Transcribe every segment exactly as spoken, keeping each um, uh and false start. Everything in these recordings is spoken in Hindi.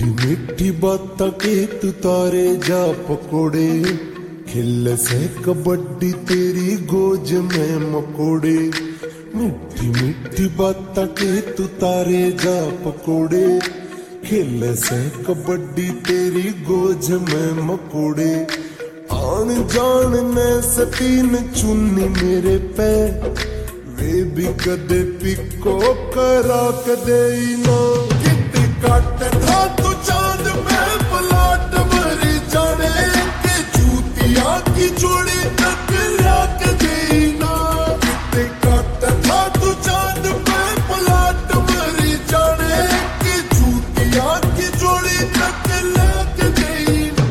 मीठी मीठी बात के तू तारे जा पकोड़े, खेल से कबड्डी तेरी गोज में मकोड़े। मीठी मीठी बात के तू तारे जा पकोड़े, खेल से कबड्डी तेरी गोज में मकोड़े। आन जान ने सतीन चुन्नी मेरे पे, वे भी कदे पिको करा कदे ना। कितने काटे था तू चांद में पलाट मरी जाने के, जूतिया की जोड़ी तक ला के देना। कितने काटे था तू चांद में पलाट मरी जाने के, जूतिया की जोड़ी तक ला के देना।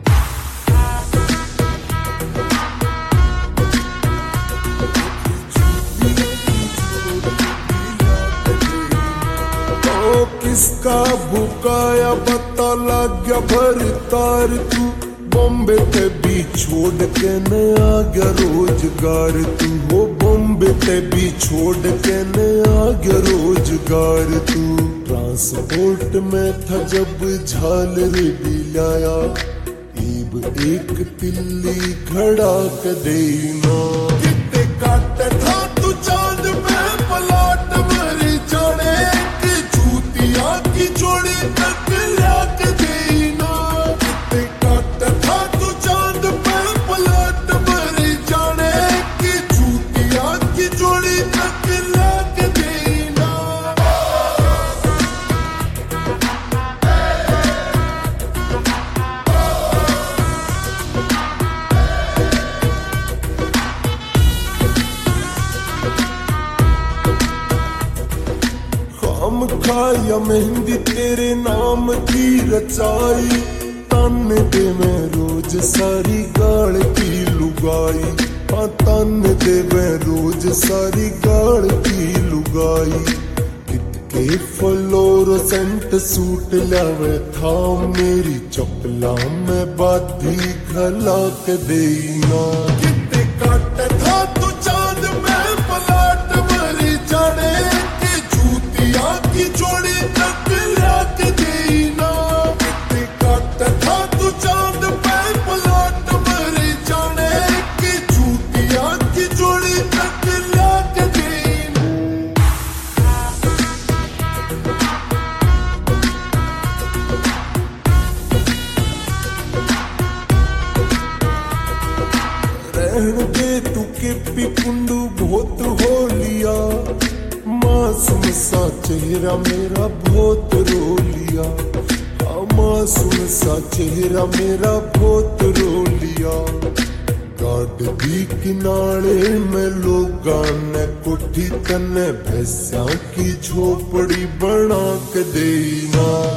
किसका भुकाया बता लग गया भर तार, तू बॉम्बे ते भी छोड़ के न आ गया रोजगार। तू वो बॉम्बे ते भी छोड़ के न आ गया रोजगार। तू ट्रांसपोर्ट में था जब झालर भी लाया, ईब एक तिल्ली खड़ा के देना। कितने काटे था तू चांद में पलाट मरी जाने के, जूतिया की जोड़ी तक ला के देना। कितने काटे था तू चांद में पलाट मरी जाने की, जूतिया की जोड़ी तक ला के देना। हम खाया मेहंदी तेरे नाम की रचाई, तन दे मैं रोज सारी गाड़ की लुगाई। हाँ तन दे मैं रोज सारी गाड़ की लुगाई। कितके फ्लोरोसेंट सूट लावे था मेरी चपला में बाधी खला के देना। कितने काटे था तू चांद में पलाट मरी जाने के, जूतिया की जोड़ी तक ला के देना। कितने काटे था तू चांद में पलाट मरी जाने की, जूतिया की जोड़ी तक ला के देना। रहन दे तू के पिकुंडू बहुत हो लिया, मासूम सा चेहरा मेरा बहुत रो लिया। हाँ मासूम सा चेहरा मेरा बहुत रो लिया। गाड़ी किनारे में लोगां ने कोठी तने भैंसा की झोपड़ी बना के देना।